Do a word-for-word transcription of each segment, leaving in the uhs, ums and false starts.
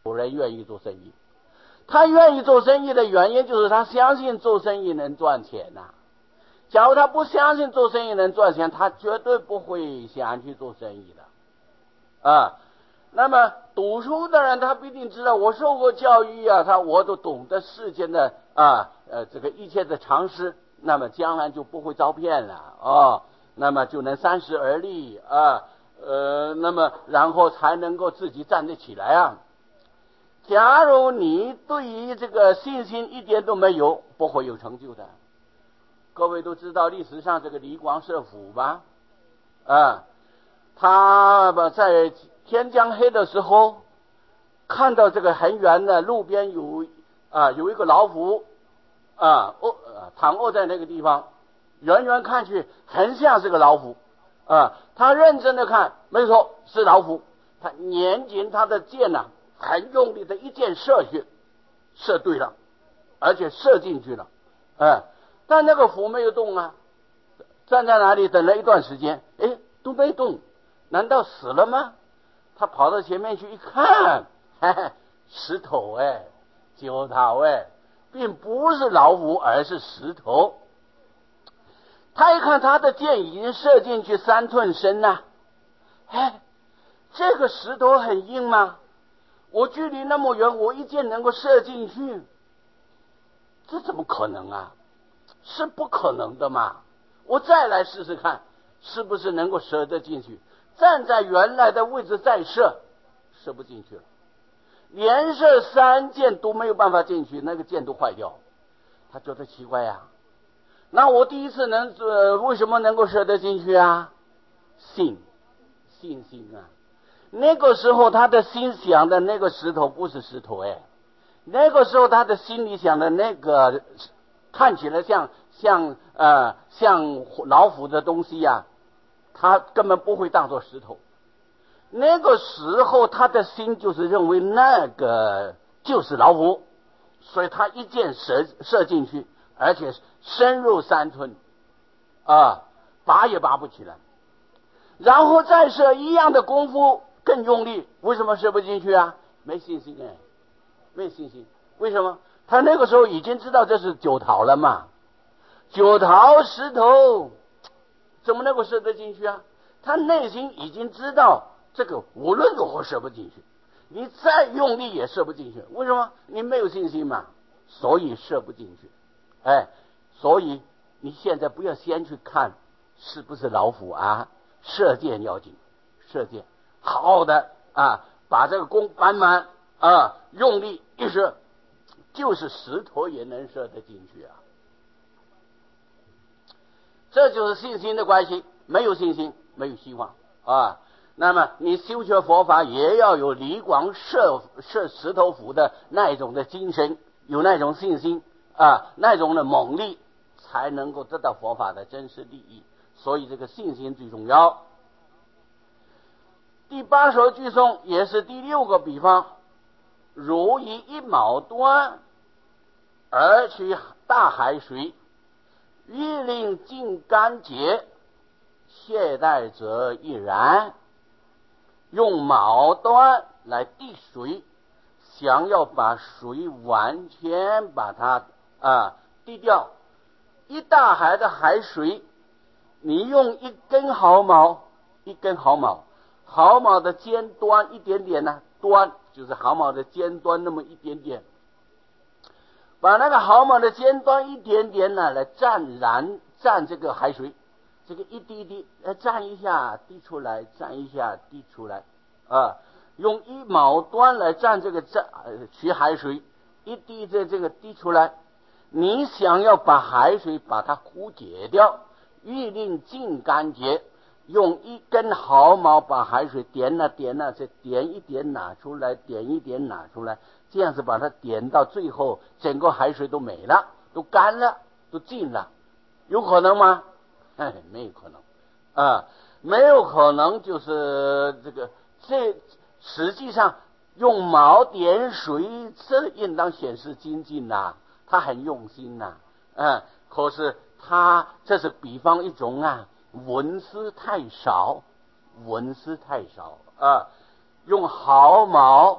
仆人愿意做生意。他愿意做生意的原因就是他相信做生意能赚钱呐、啊。假如他不相信做生意能赚钱，他绝对不会想去做生意的啊。那么读书的人他必定知道，我受过教育啊，他我都懂得世间的啊呃这个一切的常识，那么将来就不会遭骗了啊，那么就能三十而立啊，呃那么然后才能够自己站得起来啊。假如你对于这个信心一点都没有，不会有成就的。各位都知道历史上这个李广射虎吧，啊，他在天将黑的时候，看到这个很远的路边有啊有一个老虎啊卧躺卧在那个地方，远远看去很像是个老虎啊，他认真的看，没错是老虎，他捻紧他的箭呐、啊，很用力的一箭射去，射对了，而且射进去了，啊，但那个虎没有动啊，站在那里等了一段时间，哎，都没动，难道死了吗？他跑到前面去一看，嘿嘿，石头哎，九桃哎，并不是老虎，而是石头。他一看他的箭已经射进去三寸深了，哎，这个石头很硬吗？我距离那么远，我一箭能够射进去，这怎么可能啊？是不可能的嘛！我再来试试看，是不是能够射得进去？站在原来的位置再射，射不进去了。连射三箭都没有办法进去，那个箭都坏掉。他觉得奇怪呀、啊，那我第一次能呃为什么能够射得进去啊？信，信心啊！那个时候他的心想的那个石头不是石头哎，那个时候他的心里想的那个看起来像像呃像老虎的东西呀、啊，他根本不会当作石头。那个时候他的心就是认为那个就是老虎，所以他一箭射射进去，而且深入三寸啊，拔也拔不起来。然后再射一样的功夫更用力，为什么射不进去啊？没信心哎，没信心。为什么？他那个时候已经知道这是九桃了嘛，九桃石头怎么能够射得进去啊？他内心已经知道这个无论如何射不进去，你再用力也射不进去。为什么？你没有信心嘛，所以射不进去。哎，所以你现在不要先去看是不是老虎啊，射箭要紧，射箭好好的啊，把这个弓扳满啊，用力一射，就是石头也能射得进去啊。这就是信心的关系，没有信心没有希望啊。那么你修学佛法也要有李广射射石头虎的那一种的精神，有那种信心啊，那种的猛力，才能够得到佛法的真实利益。所以这个信心最重要。第八首句颂也是第六个比方，如以一毛端而取大海水，欲令尽干竭，懈怠者亦然。用毛端来滴水，想要把水完全把它啊滴掉。一大海的海水，你用一根毫毛，一根毫毛，毫毛的尖端一点点呢、啊，端就是毫毛的尖端那么一点点，把那个毫毛的尖端一点点呢来蘸燃蘸这个海水，这个一滴滴来蘸一下滴出来，蘸一下滴出来啊，用一毛端来蘸这个蘸取海水，一滴的这个滴出来，你想要把海水把它枯解掉，欲令尽干竭，用一根毫毛把海水点啊点啊，再点一点拿出来，点一点拿出来，这样子把它点到最后，整个海水都没了，都干了，都尽了，有可能吗？哎，没有可能啊，没有可能，就是这个这实际上用毛点水，这应当显示精进呐、啊，他很用心呐、啊，嗯，可是他这是比方一种啊，文思太少，文思太少啊，用毫毛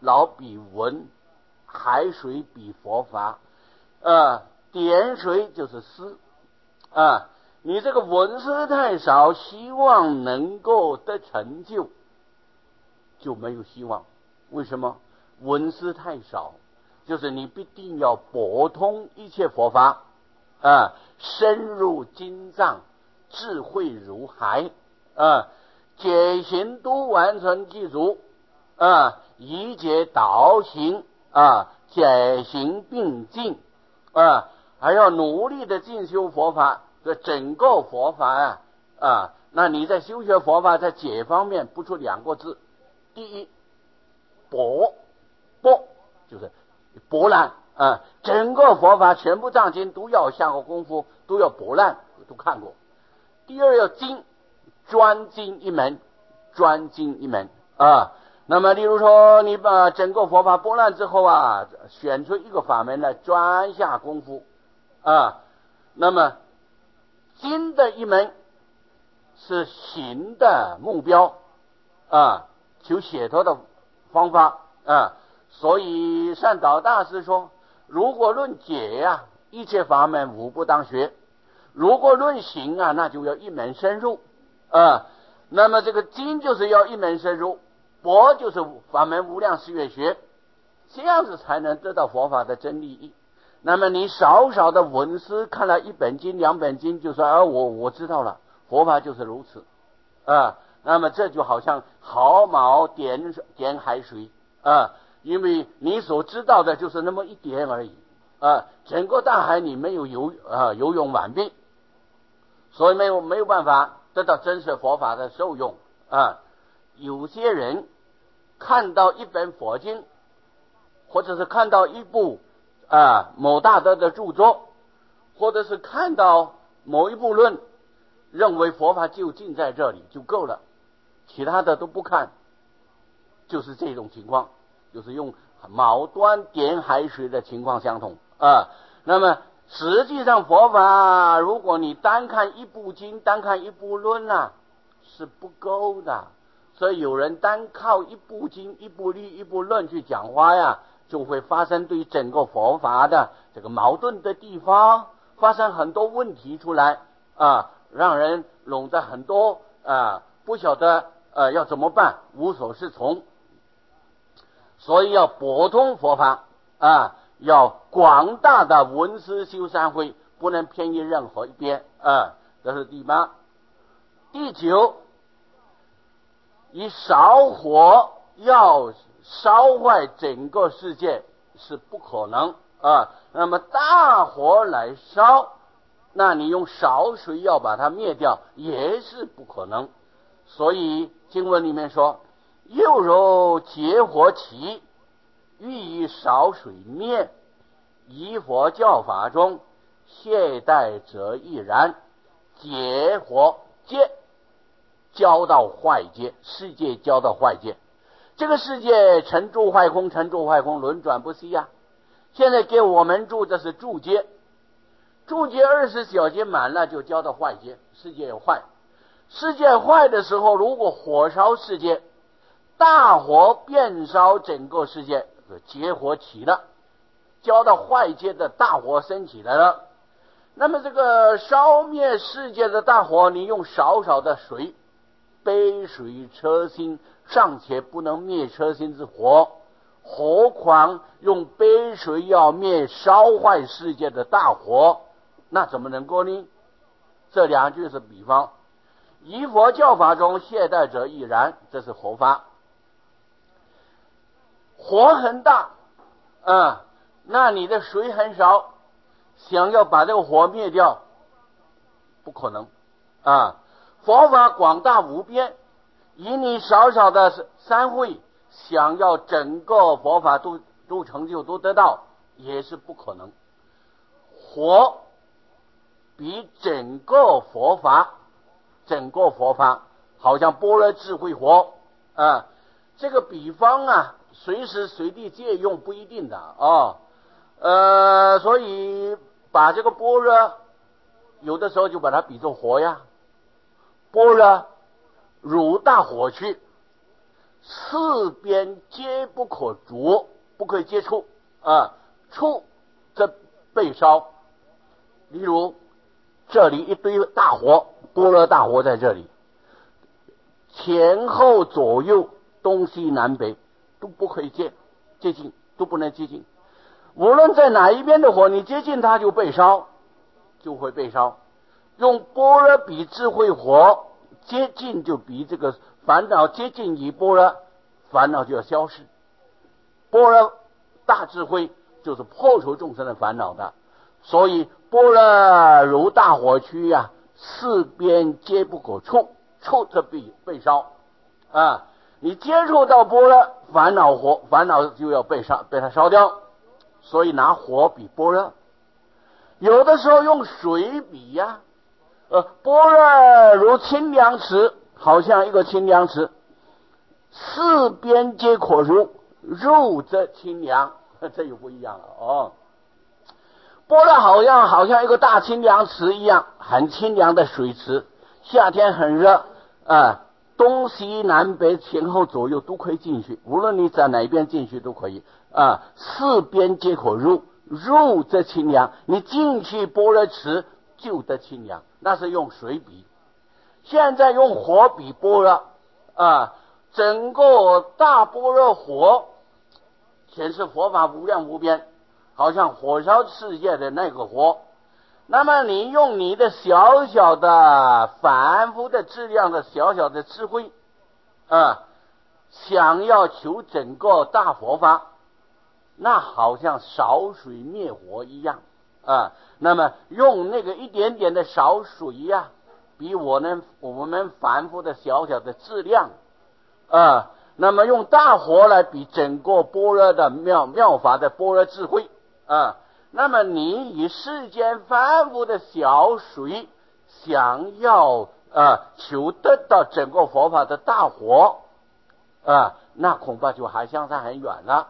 老比文，海水比佛法，呃，点水就是思啊。你这个文思太少，希望能够得成就，就没有希望。为什么？文思太少，就是你必定要博通一切佛法啊，深入经藏，智慧如海啊，解行都完全记住啊，一解导行啊，解行并进啊，还要努力的进修佛法。这整个佛法啊啊，那你在修学佛法在解方面不出两个字，第一博博就是博览啊，整个佛法全部藏经都要下个功夫，都要博览，都看过。第二要精，专精一门，专精一门啊。那么例如说你把整个佛法博览之后啊，选出一个法门来专下功夫啊，那么精的一门是行的目标啊，求解脱的方法啊。所以善导大师说，如果论解呀、啊，一切法门无不当学；如果论行啊，那就要一门深入啊。那么这个精就是要一门深入，博就是法门无量誓愿学，这样子才能得到佛法的真利益。那么你少少的文思看了一本经两本经就说啊，我我知道了，佛法就是如此啊。那么这就好像毫毛点点海水啊，因为你所知道的就是那么一点而已啊，整个大海你没有游啊游泳完毕，所以没有没有办法得到真实佛法的受用啊。有些人看到一本佛经，或者是看到一部啊某大德的著作，或者是看到某一部论，认为佛法就近在这里就够了，其他的都不看，就是这种情况，就是用毛端点海水的情况相同啊。那么实际上佛法，如果你单看一部经，单看一部论啊，是不够的。所以有人单靠一部经、一部律、一部论去讲话呀，就会发生对整个佛法的这个矛盾的地方，发生很多问题出来啊，让人笼在很多啊，不晓得呃要怎么办，无所适从。所以要博通佛法啊，要广大的闻思修三会，不能偏于任何一边啊。这是第八。第九，以少火要烧坏整个世界是不可能啊。那么大火来烧，那你用少水要把它灭掉也是不可能。所以经文里面说，又如结火起，欲以少水灭，以佛教法中懈怠者亦然。结火结交到坏界，世界交到坏界，这个世界成住坏空，成住坏空，轮转不息呀、啊。现在给我们住的是住界，住界二十小节满了就交到坏界，世界有坏。世界坏的时候，如果火烧世界，大火遍烧整个世界，结火起了，交到坏界的大火升起来了。那么这个烧灭世界的大火，你用少少的水，杯水车薪，尚且不能灭车薪之火，何况用杯水要灭烧坏世界的大火，那怎么能够呢？这两句是比方。以佛教法中懈怠者亦然，这是佛法。火很大啊，那你的水很少，想要把这个火灭掉不可能啊。佛法广大无边，以你少少的三会，想要整个佛法都都成就都得到也是不可能。火比整个佛法整个佛法好像般若智慧火啊，这个比方啊随时随地借用不一定的啊。呃，所以把这个般若有的时候就把它比作火呀，般若如大火去， 四边皆不可着，不可以接触啊，触则被烧。例如这里一堆大火，般若大火在这里，前后左右东西南北都不可以接接近，都不能接近。无论在哪一边的火，你接近它就被烧，就会被烧。用般若比智慧火，接近就比这个烦恼接近于般若，烦恼就要消失。般若大智慧就是破除众生的烦恼的，所以般若如大火区呀、啊，四边皆不可触，触则被被烧啊！你接触到般若，烦恼火，烦恼就要被烧，被它烧掉。所以拿火比般若，有的时候用水比呀、啊，呃，般若如清凉池，好像一个清凉池，四边皆可入，入则清凉，这又不一样了哦。般若好像好像一个大清凉池一样，很清凉的水池，夏天很热啊，东西南北前后左右都可以进去，无论你在哪边进去都可以啊，四边皆可入，入则清凉。你进去般若池就得清凉，那是用水比。现在用火比般若啊，整个大般若火显示佛法无量无边，好像火烧世界的那个火。那么你用你的小小的凡夫的质量的小小的智慧啊，想要求整个大佛法，那好像烧水灭火一样啊。那么用那个一点点的烧水呀、啊，比我们我们凡夫的小小的质量啊，那么用大火来比整个般若的妙妙法的般若智慧啊。那么你以世间凡夫的小水，想要啊求得到整个佛法的大火啊，那恐怕就还相差很远了。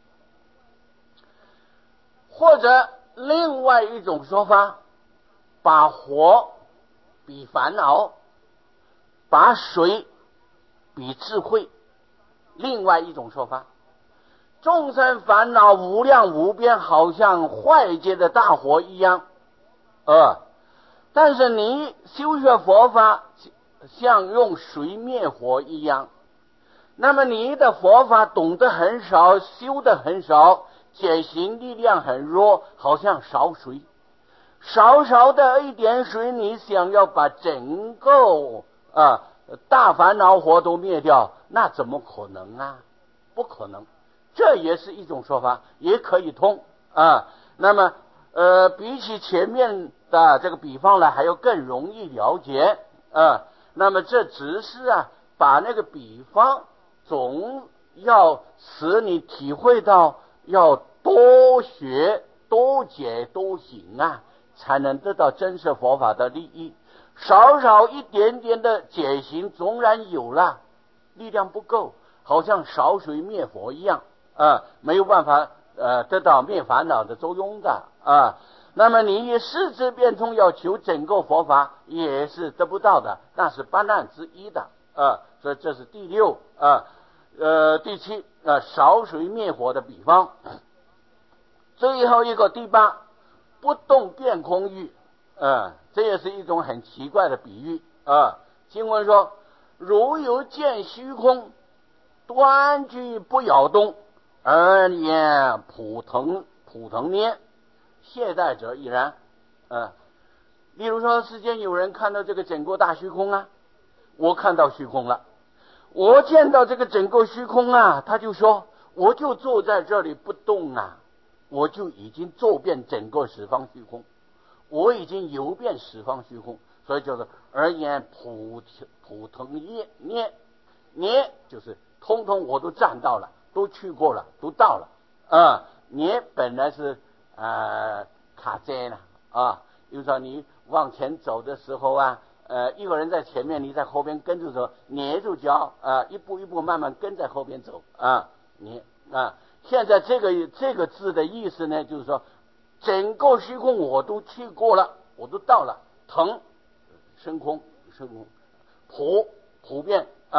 或者另外一种说法，把火比烦恼，把水比智慧。另外一种说法，众生烦恼无量无边，好像坏劫的大火一样呃，但是你修学佛法像用水灭火一样，那么你的佛法懂得很少，修得很少，解行力量很弱，好像少水，少少的一点水，你想要把整个啊大烦恼火都灭掉，那怎么可能啊？不可能。这也是一种说法，也可以通啊。那么呃，比起前面的这个比方来，还要更容易了解啊。那么这只是啊，把那个比方总要使你体会到，要多学、多解、多行啊，才能得到真实佛法的利益。少少一点点的解行，纵然有了，力量不够，好像烧水灭火一样啊，没有办法呃得到灭烦恼的作用的啊。那么你以世智变通要求整个佛法，也是得不到的，那是八难之一的啊。所以这是第六啊，呃第七啊烧水灭火的比方。最后一个第八，不动变空喻啊，这也是一种很奇怪的比喻啊。经文说，如有见虚空，端居不摇动，而言普腾普腾捏，懈怠者亦然。啊，例如说，世间有人看到这个整个大虚空啊，我看到虚空了，我见到这个整个虚空啊，他就说，我就坐在这里不动啊，我就已经坐遍整个十方虚空，我已经游遍十方虚空，所以叫做而言普普腾捏捏捏，就是通通我都站到了，都去过了，都到了啊。捏本来是呃卡在了啊，比如说你往前走的时候啊，呃一个人在前面，你在后边跟着走，捏住脚啊，一步一步慢慢跟在后边走啊，捏啊。现在这个这个字的意思呢，就是说整个虚空我都去过了，我都到了。腾升空升空，普普遍啊，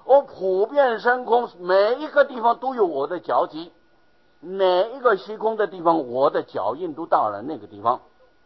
我普遍升空，每一个地方都有我的脚迹，每一个虚空的地方，我的脚印都到了那个地方。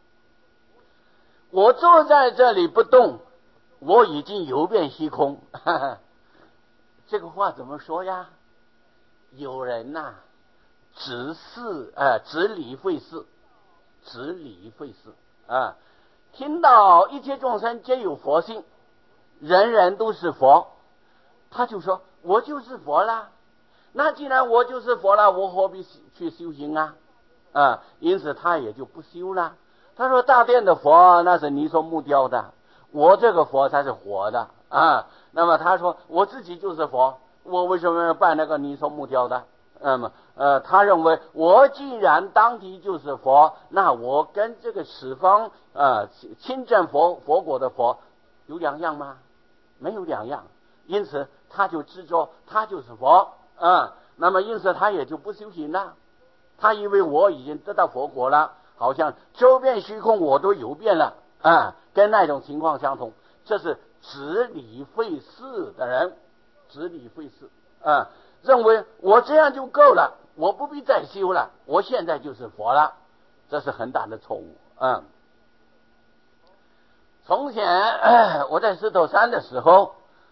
我坐在这里不动，我已经游遍虚空。呵呵，这个话怎么说呀？有人呐、啊，执事呃，执理会事，执理会事啊。听到一切众生皆有佛性，人人都是佛，他就说我就是佛啦。那既然我就是佛了，我何必去修行啊？啊，因此他也就不修了。他说大殿的佛那是泥塑木雕的，我这个佛才是活的啊。那么他说我自己就是佛，我为什么要拜那个泥塑木雕的？那么呃，他认为我既然当体就是佛，那我跟这个十方呃亲证佛佛果的佛有两样吗？没有两样。因此他就执着他就是佛啊。那么因此他也就不修行了。他以为我已经得到佛果了，好像周边虚空我都游遍了啊，跟那种情况相同。这是执理会事的人，执理会事啊，认为我这样就够了，我不必再修了，我现在就是佛了，这是很大的错误啊。从前我在石头山的时候，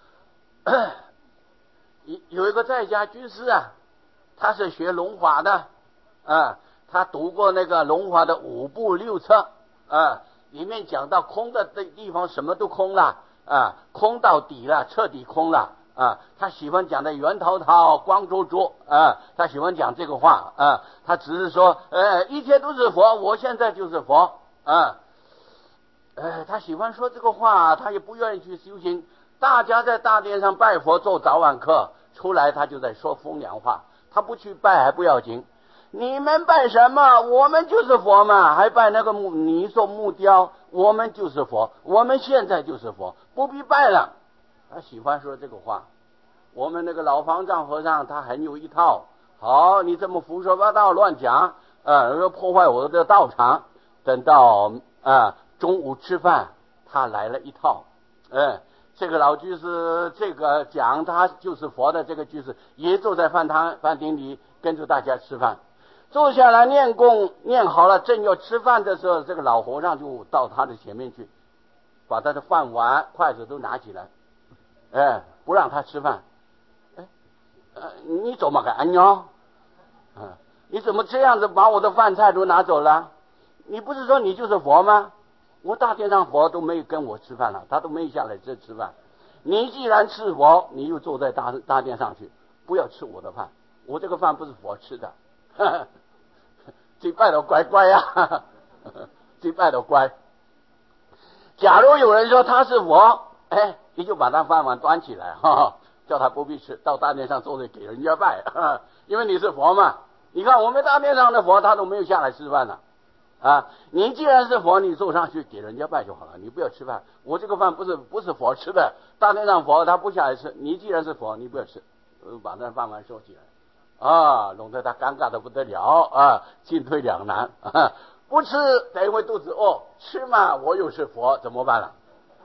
有一个在家居士啊，他是学龙华的啊，他读过那个龙华的五部六册啊，里面讲到空的地方什么都空了啊，空到底了，彻底空了啊。他喜欢讲的圆滔滔光灼灼啊，他喜欢讲这个话啊。他只是说呃一切都是佛，我现在就是佛啊。呃他喜欢说这个话，他也不愿意去修行。大家在大殿上拜佛做早晚课，出来他就在说风凉话。他不去拜还不要紧，你们拜什么？我们就是佛嘛，还拜那个木泥塑木雕，我们就是佛，我们现在就是佛，不必拜了。他喜欢说这个话。我们那个老方丈和尚他很有一套，好，你这么胡说八道乱讲啊，说破坏我的道场。等到啊中午吃饭，他来了一套，嗯。这个老居士，这个讲他就是佛的这个居士，也坐在饭堂饭厅里跟着大家吃饭，坐下来念供，念好了，正要吃饭的时候，这个老和尚就到他的前面去，把他的饭碗筷子都拿起来，哎，不让他吃饭。哎，呃，你怎么敢呢？啊，你怎么这样子把我的饭菜都拿走了？你不是说你就是佛吗？我大殿上佛都没有跟我吃饭了，他都没有下来这吃饭。你既然吃佛，你又坐在大大殿上去，不要吃我的饭，我这个饭不是佛吃的。这拜的乖乖呀、啊，这拜的乖。假如有人说他是佛，哎，你就把他饭碗端起来，哈哈，叫他不必吃，到大殿上坐着给人家拜，哈哈，因为你是佛嘛。你看我们大殿上的佛，他都没有下来吃饭了。啊，你既然是佛，你坐上去给人家拜就好了，你不要吃饭。我这个饭不是不是佛吃的，大殿上佛他不下来吃，你既然是佛，你不要吃，把那饭碗收起来啊，弄得他尴尬的不得了啊，进退两难啊。不吃等一会肚子饿，吃嘛我又是佛，怎么办了？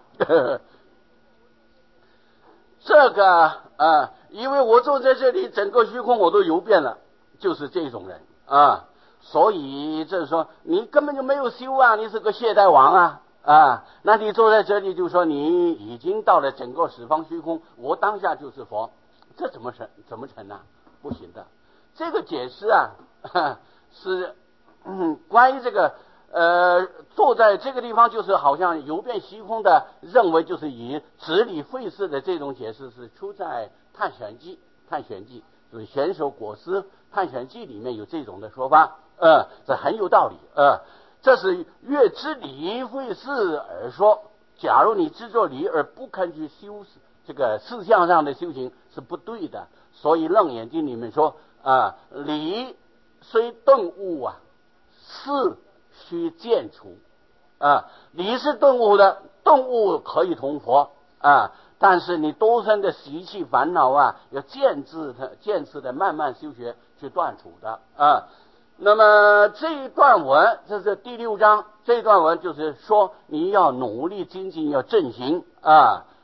这个啊，因为我坐在这里，整个虚空我都游遍了，就是这种人啊。所以这是说你根本就没有修啊，你是个懈怠王啊啊！那你坐在这里就说你已经到了整个十方虚空，我当下就是佛，这怎么成？怎么成呢？不行的。这个解释啊，是嗯关于这个呃坐在这个地方就是好像游遍虚空的，认为就是以执理会事的这种解释是出在《探险记》，《探险记》就是选手果师《探险记》里面有这种的说法。呃，这很有道理。呃，这是越知理会事而说。假如你执着理而不肯去修这个事项上的修行是不对的。所以《楞严经》里面说啊，理虽顿悟啊，事须渐除啊。理是顿悟的，顿悟可以同佛啊，但是你多生的习气烦恼啊，要渐次的、渐次的慢慢修学去断除的啊。那么这一段文，这是第六章，这一段文就是说你要努力精进，要正行啊，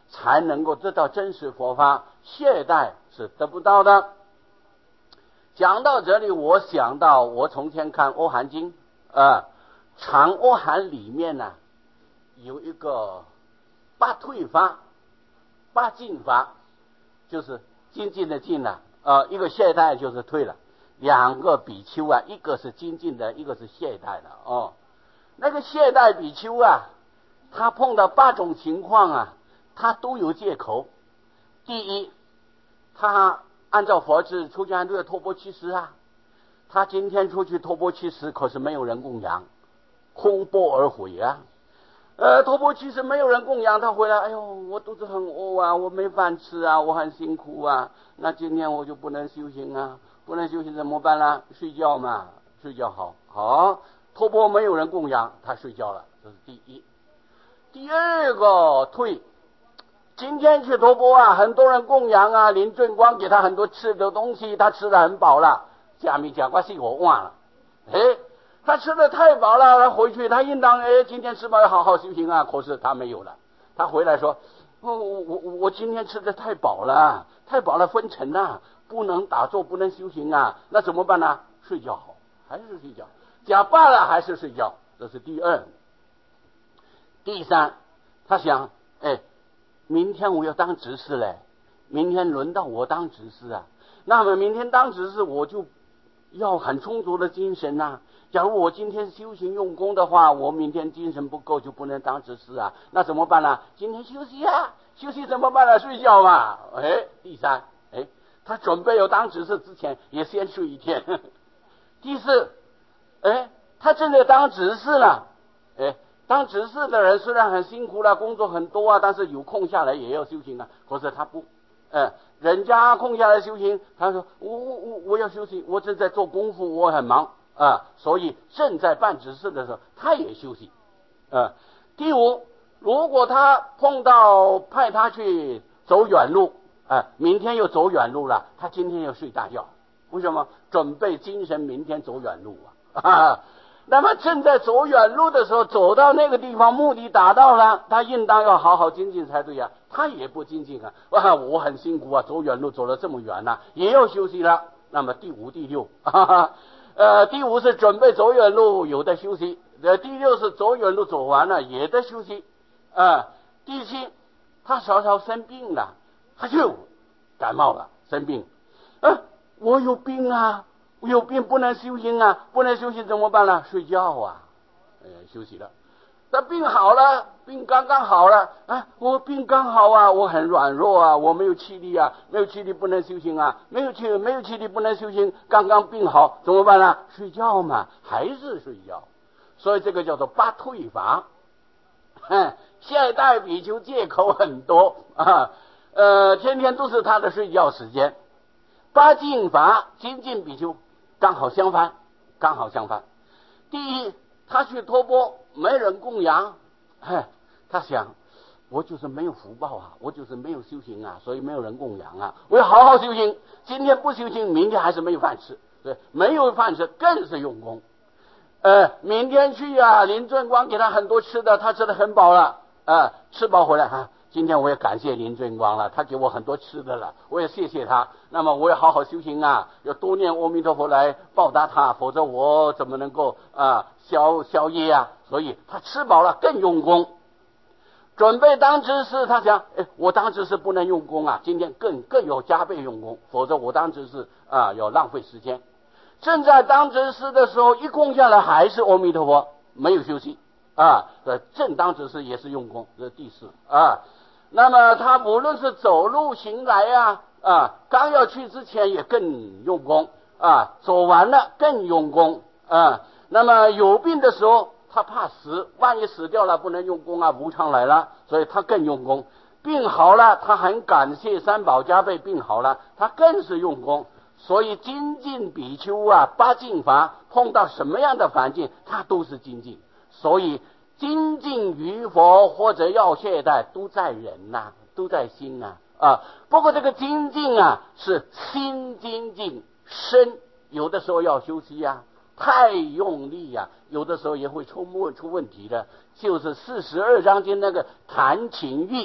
才能够得到真实佛法，懈怠是得不到的。讲到这里，我想到我从前看《阿含经》啊，长阿含里面呢、啊、有一个八退法、八进法，就是精进的进了、啊，呃，一个懈怠就是退了。两个比丘啊，一个是精进的，一个是懈怠的哦。那个懈怠比丘啊，他碰到八种情况啊，他都有借口。第一，他按照佛制出家都要托钵乞食啊，他今天出去托钵乞食，可是没有人供养，空钵而回啊。呃，托钵乞食没有人供养，他回来，哎呦，我肚子很饿啊，我没饭吃啊，我很辛苦啊，那今天我就不能修行啊，不能修行怎么办呢？睡觉嘛，睡觉好，好，托钵没有人供养，他睡觉了，这是第一。第二个退，今天去托钵啊，很多人供养啊，林正光给他很多吃的东西，他吃得很饱了，下面讲话是我忘了，哎。他吃的太饱了，他回去他应当哎，今天吃饱要好好修行啊。可是他没有了，他回来说，哦、我我我今天吃的太饱了，太饱了分沉了，不能打坐，不能修行啊。那怎么办呢？睡觉好，还是睡觉，假罢了还是睡觉，这是第二。第三，他想，哎，明天我要当执事嘞，明天轮到我当执事啊。那么明天当执事，我就要很充足的精神啊。假如我今天修行用功的话，我明天精神不够就不能当执事啊，那怎么办呢？今天休息啊，休息怎么办呢？睡觉嘛。哎，第三，哎，他准备要当执事之前也先睡一天。第四，哎，他正在当执事了，哎，当执事的人虽然很辛苦了，工作很多啊，但是有空下来也要修行啊，可是他不，哎，人家空下来修行，他说我我我我要休息，我正在做功夫，我很忙。啊，所以正在办执事的时候，他也休息。啊，第五，如果他碰到派他去走远路，啊，明天又走远路了，他今天要睡大觉。为什么？准备精神，明天走远路啊。啊那么正在走远路的时候，走到那个地方，目的达到了，他应当要好好精进才对呀、啊。他也不精进啊，哇，我很辛苦啊，走远路走了这么远呐、啊，也要休息了。那么第五、第六，哈哈。呃，第五是准备走远路，有的休息；呃，第六是走远路走完了，也得休息。啊、呃，第七，他稍稍生病了，他就感冒了，生病。啊、呃，我有病啊，我有病不能修行啊，不能修行怎么办呢？睡觉啊，呃，休息了。他病好了，病刚刚好了啊！我病刚好啊，我很软弱啊，我没有气力啊，没有气力不能修行啊，没有气没有气力不能修行，刚刚病好怎么办呢？睡觉嘛，还是睡觉。所以这个叫做八退法。现代比丘借口很多啊，呃，天天都是他的睡觉时间。八进法，精进比丘刚好相反，刚好相反。第一，他去托钵，没人供养，哎，他想，我就是没有福报啊，我就是没有修行啊，所以没有人供养啊，我要好好修行。今天不修行，明天还是没有饭吃，对，没有饭吃更是用功。呃，明天去啊，林正光给他很多吃的，他吃的很饱了，呃，吃饱回来啊。今天我也感谢林正光了，他给我很多吃的了，我也谢谢他。那么我要好好修行啊，要多念阿弥陀佛来报答他，否则我怎么能够啊消消业啊？所以他吃饱了更用功，准备当执事。他想，哎，我当执事不能用功啊，今天更更有加倍用功，否则我当执事啊要浪费时间。正在当执事的时候，一空下来还是阿弥陀佛，没有休息啊。正当执事也是用功，这是第四啊。那么他无论是走路行来啊啊，刚要去之前也更用功啊，走完了更用功啊。那么有病的时候，他怕死，万一死掉了不能用功啊，无常来了，所以他更用功。病好了，他很感谢三宝加倍，病好了，他更是用功。所以精进比丘啊，八进法碰到什么样的环境，他都是精进。所以精进于佛或者要懈怠，都在人呐、啊，都在心呐 啊, 啊。不过这个精进啊，是心精进，身有的时候要休息啊，太用力啊，有的时候也会出问出问题的。就是四十二章经那个谈情欲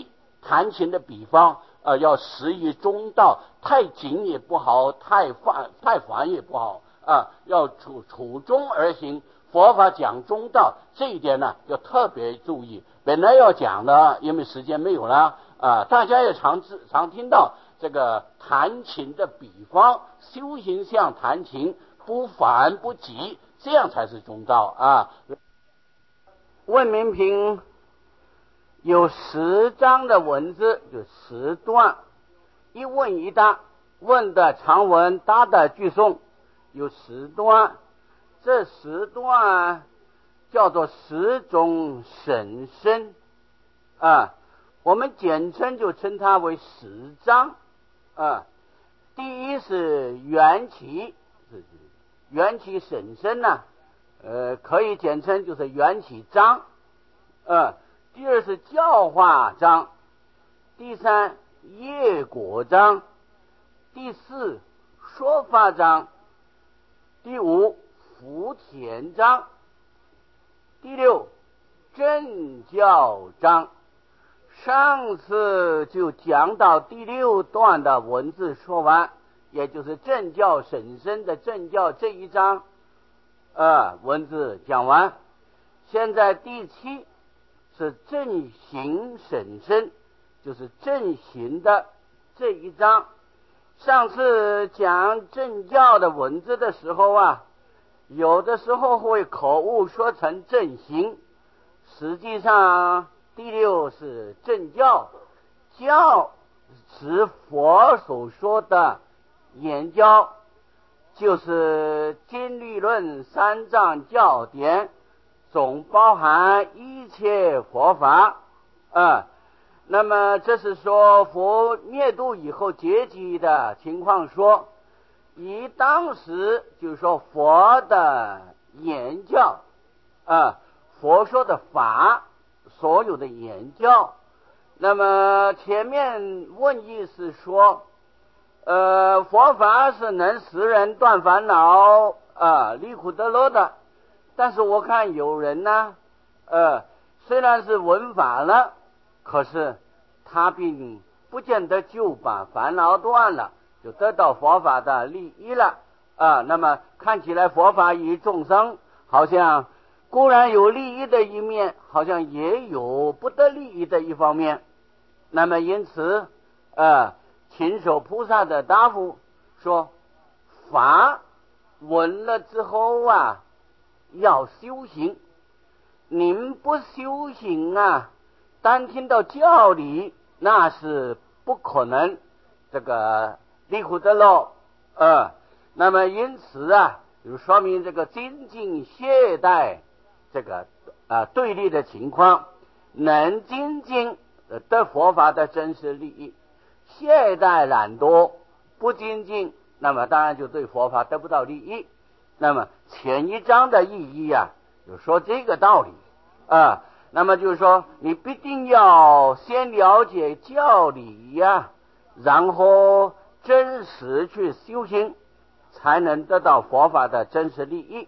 弹琴的比方，呃，要适于中道，太紧也不好，太泛太繁也不好啊，要处处中而行。佛法讲中道，这一点呢要特别注意。本来要讲的，因为时间没有了啊，大家也常常听到这个弹琴的比方，修行像弹琴，不繁不急，这样才是中道啊。问明品有十章的文字，就十段，一问一答，问的长文，答的句诵，有十段。这十段叫做十种审身啊，我们简称就称它为十章啊。第一是缘起，缘起审身呢、啊，呃，可以简称就是缘起章。呃，第二是教化章，第三业果章，第四说法章，第五福田章，第六正教章。上次就讲到第六段的文字说完，也就是正教审身的正教这一章呃，文字讲完。现在第七是正行审身，就是正行的这一章。上次讲正教的文字的时候啊，有的时候会口误说成正行，实际上第六是正教，教是佛所说的言教，就是经律论三藏教典，总包含一切佛法啊。那么这是说佛灭度以后结集的情况说，以当时就是说佛的言教啊，佛说的法，所有的言教。那么前面问意是说，呃，佛法是能使人断烦恼啊，离苦得乐的。但是我看有人呢，呃，虽然是闻法了，可是他并不见得就把烦恼断了，就得到佛法的利益了啊。那么看起来佛法与众生好像固然有利益的一面，好像也有不得利益的一方面。那么因此呃，勤守菩萨的答复说，法闻了之后啊，要修行。您不修行啊，单听到教理那是不可能这个离苦得乐呃，那么因此啊，就说明这个精进懈怠这个啊对立的情况。能精进得佛法的真实利益，懈怠懒惰不精进，那么当然就对佛法得不到利益。那么前一章的意义啊，就说这个道理啊。那么就是说，你必定要先了解教理呀、啊，然后真实去修行，才能得到佛法的真实利益。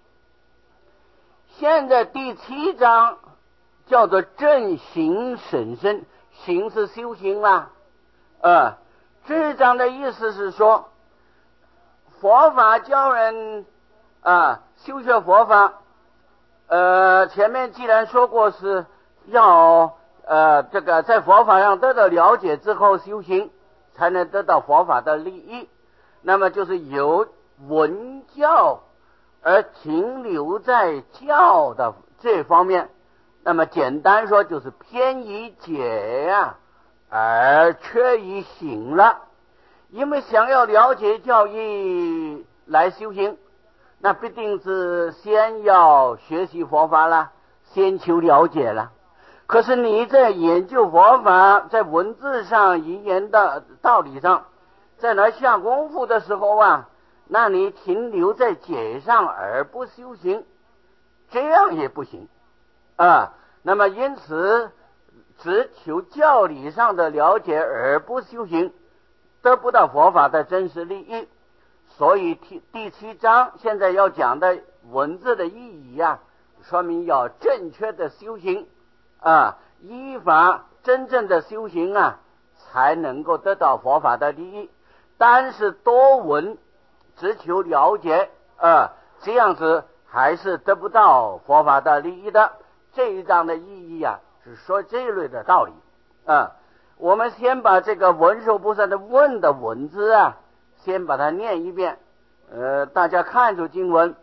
现在第七章叫做正行审身，行是修行啦。呃，这章的意思是说，佛法教人啊修学佛法，呃，前面既然说过是要呃这个在佛法上得到了解之后修行，才能得到佛法的利益，那么就是由闻教而停留在教的这方面。那么简单说就是偏于解呀、啊，而缺于行了。因为想要了解教义来修行，那必定是先要学习佛法了，先求了解了。可是你在研究佛法，在文字上语言的道理上，在那下功夫的时候啊，那你停留在解上而不修行，这样也不行啊。那么因此只求教理上的了解而不修行，得不到佛法的真实利益。所以第七章现在要讲的文字的意义啊，说明要正确的修行啊，依法真正的修行啊，才能够得到佛法的利益。但是多闻只求了解，呃，这样子还是得不到佛法的利益的。这一章的意义啊，是说这一类的道理啊、呃。我们先把这个文殊菩萨的问的文字啊，先把它念一遍。呃，大家看出经文。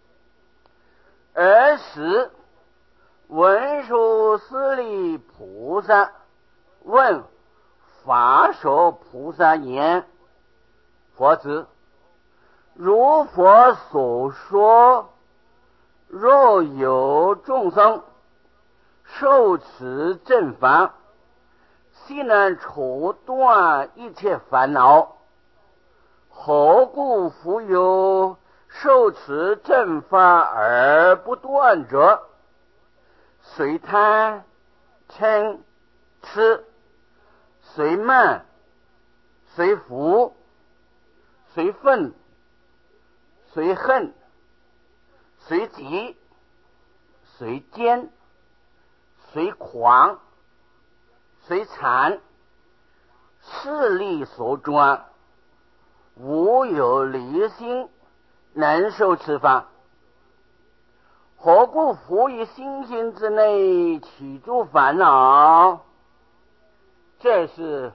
尔时文殊师利菩萨问法首菩萨言：佛子，如佛所说，若有众生受持正法，悉能除断一切烦恼，何故复有受持正法而不断者？随贪嗔痴，随慢随福，随愤随恨，随急随奸，随狂随馋，势力所专，无有离心能受持法。何故复于心性之内起诸烦恼？这是